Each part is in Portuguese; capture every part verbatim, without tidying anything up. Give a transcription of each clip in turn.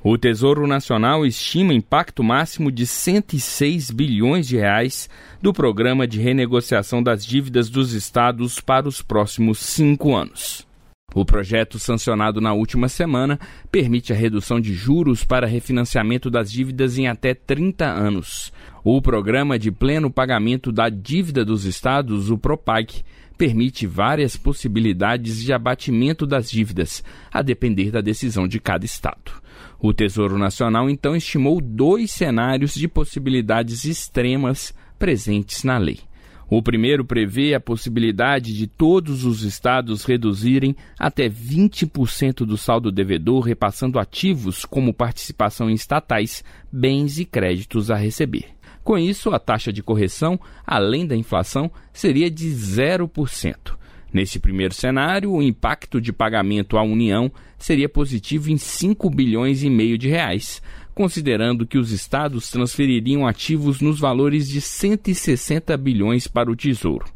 O Tesouro Nacional estima impacto máximo de cento e seis bilhões de reais do programa de renegociação das dívidas dos estados para os próximos cinco anos. O projeto, sancionado na última semana, permite a redução de juros para refinanciamento das dívidas em até trinta anos. O Programa de Pleno Pagamento da Dívida dos Estados, o PROPAG, permite várias possibilidades de abatimento das dívidas, a depender da decisão de cada estado. O Tesouro Nacional, então, estimou dois cenários de possibilidades extremas presentes na lei. O primeiro prevê a possibilidade de todos os estados reduzirem até vinte por cento do saldo devedor, repassando ativos como participação em estatais, bens e créditos a receber. Com isso, a taxa de correção, além da inflação, seria de zero por cento. Nesse primeiro cenário, o impacto de pagamento à União seria positivo em cinco bilhões e meio de reais, considerando que os estados transfeririam ativos nos valores de cento e sessenta bilhões para o Tesouro.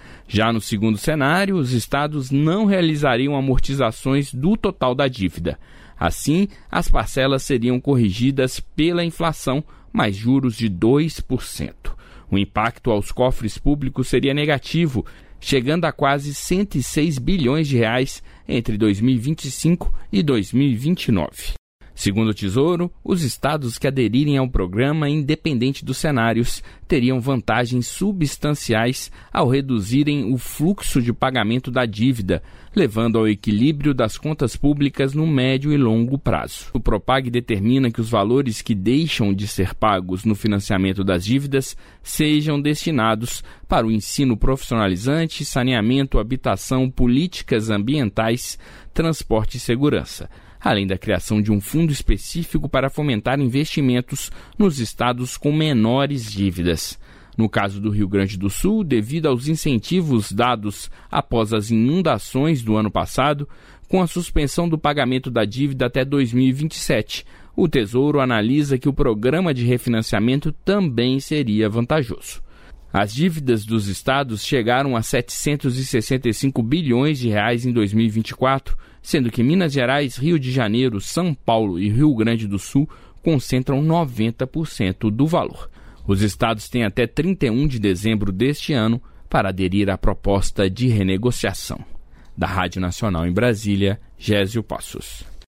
Já no segundo cenário, os estados não realizariam amortizações do total da dívida. Assim, as parcelas seriam corrigidas pela inflação, mais juros de dois por cento. O impacto aos cofres públicos seria negativo, chegando a quase cento e seis bilhões de reais entre dois mil e vinte e cinco e dois mil e vinte e nove. Segundo o Tesouro, os estados que aderirem ao programa, independente dos cenários, teriam vantagens substanciais ao reduzirem o fluxo de pagamento da dívida, levando ao equilíbrio das contas públicas no médio e longo prazo. O PROPAG determina que os valores que deixam de ser pagos no financiamento das dívidas sejam destinados para o ensino profissionalizante, saneamento, habitação, políticas ambientais, transporte e segurança, além da criação de um fundo específico para fomentar investimentos nos estados com menores dívidas. No caso do Rio Grande do Sul, devido aos incentivos dados após as inundações do ano passado, com a suspensão do pagamento da dívida até dois mil e vinte e sete, o Tesouro analisa que o programa de refinanciamento também seria vantajoso. As dívidas dos estados chegaram a setecentos e sessenta e cinco bilhões de reais em dois mil e vinte e quatro, sendo que Minas Gerais, Rio de Janeiro, São Paulo e Rio Grande do Sul concentram noventa por cento do valor. Os estados têm até trinta e um de dezembro deste ano para aderir à proposta de renegociação. Da Rádio Nacional em Brasília, Gésio Passos.